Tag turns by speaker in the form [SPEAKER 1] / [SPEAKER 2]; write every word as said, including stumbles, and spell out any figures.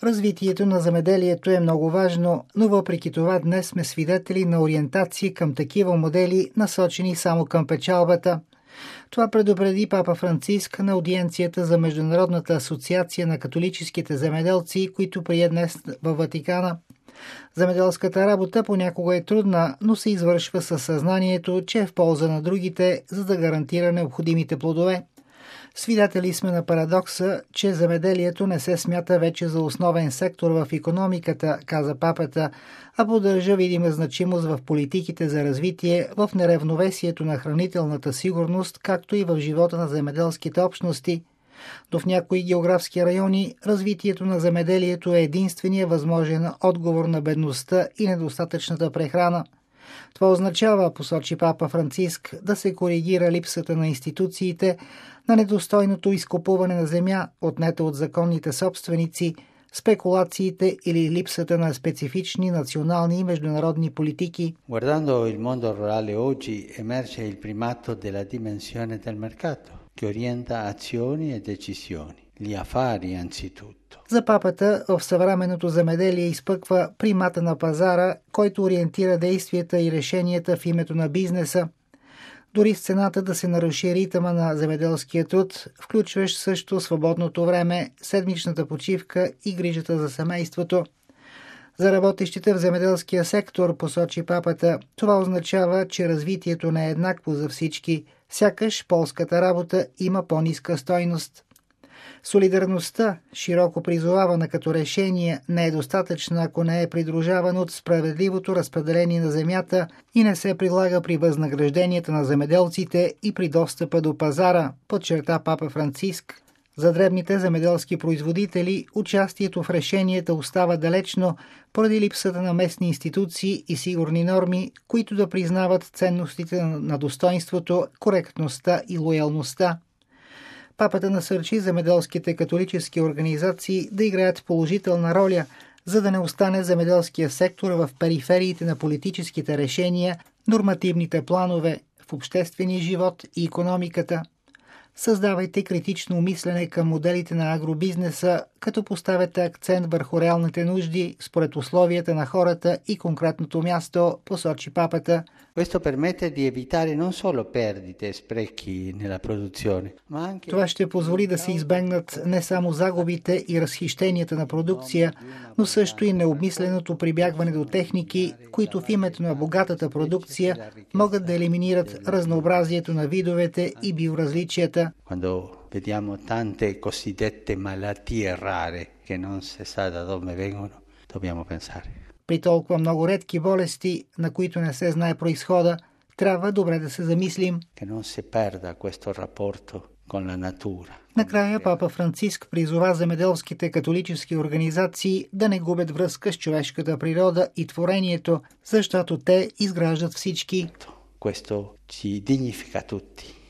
[SPEAKER 1] Развитието на земеделието е много важно, но въпреки това днес сме свидетели на ориентации към такива модели, насочени само към печалбата. Това предупреди папа Франциск на аудиенцията за Международната асоциация на католическите земеделци, които прие днес във Ватикана. Земеделската работа понякога е трудна, но се извършва със съзнанието, че е в полза на другите, за да гарантира необходимите плодове. Свидетели сме на парадокса, че земеделието не се смята вече за основен сектор в икономиката, каза папата, а поддържа видима значимост в политиките за развитие, в неравновесието на хранителната сигурност, както и в живота на земеделските общности. Но в някои географски райони развитието на земеделието е единствения възможен отговор на бедността и недостатъчната прехрана. Това означава, посочи папа Франциск, да се коригира липсата на институциите, на недостойното изкупуване на земя, отнета от законните собственици, спекулациите или липсата на специфични национални и международни политики.
[SPEAKER 2] Guardando il mondo rurale oggi emerge il primato della dimensione del mercato, che orienta azioni e decisioni, gli affari anzitutto.
[SPEAKER 1] За папата в съвременното земеделие изпъква примата на пазара, който ориентира действията и решенията в името на бизнеса. Дори с цената да се наруши ритъма на земеделския труд, включващ също свободното време, седмичната почивка и грижата за семейството. За работещите в земеделския сектор, посочи папата, това означава, че развитието не е еднакво за всички, сякаш полската работа има по-ниска стойност. Солидарността, широко призовавана като решение, не е достатъчна, ако не е придружавана от справедливото разпределение на земята и не се прилага при възнагражденията на земеделците и при достъпа до пазара, подчерта папа Франциск. За дребните земеделски производители участието в решенията остава далечно поради липсата на местни институции и сигурни норми, които да признават ценностите на достоинството, коректността и лоялността. Папата насърчи земеделските католически организации да играят положителна роля, за да не остане земеделския сектор в перифериите на политическите решения, нормативните планове, в обществения живот и икономиката. Създавайте критично мислене към моделите на агробизнеса, като поставяте акцент върху реалните нужди според условията на хората и конкретното място, посочи папата.
[SPEAKER 2] Questo permette di evitare non solo perdite e sprechi nella produzione, ma anche...
[SPEAKER 1] Това ще позволи да се избегнат не само загубите и разхищенията на продукция, но също и необмисленото прибягване до техники, които в името на богатата продукция могат да елиминират разнообразието на видовете и биоразличията.
[SPEAKER 2] Quando vediamo tante cosiddette malattie rare che non si sa da dove vengono, dobbiamo pensare.
[SPEAKER 1] При толкова много редки болести, на които не се знае произхода, трябва добре да се замислим. Накрая папа Франциск призова земеделските католически организации да не губят връзка с човешката природа и творението, защото те изграждат всички.